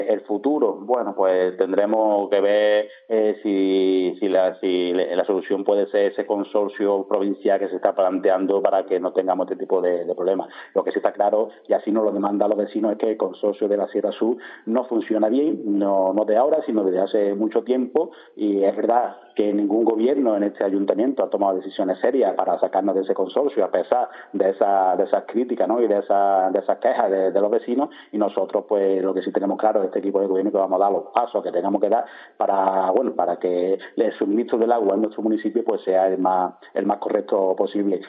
El futuro, bueno, pues tendremos que ver si la solución puede ser ese consorcio provincial que se está planteando para que no tengamos este tipo de problemas. Lo que sí está claro, y así nos lo demandan los vecinos, es que el consorcio de la Sierra Sur no funciona bien, no de ahora, sino desde hace mucho tiempo, y es verdad que ningún gobierno en este ayuntamiento ha tomado decisiones serias para sacarnos de ese consorcio, a pesar de esas críticas, ¿no? Y de esas quejas de los vecinos, y nosotros pues lo que sí tenemos claro es este equipo de gobierno que vamos a dar los pasos que tengamos que dar para que el suministro del agua en nuestro municipio pues sea el más correcto posible.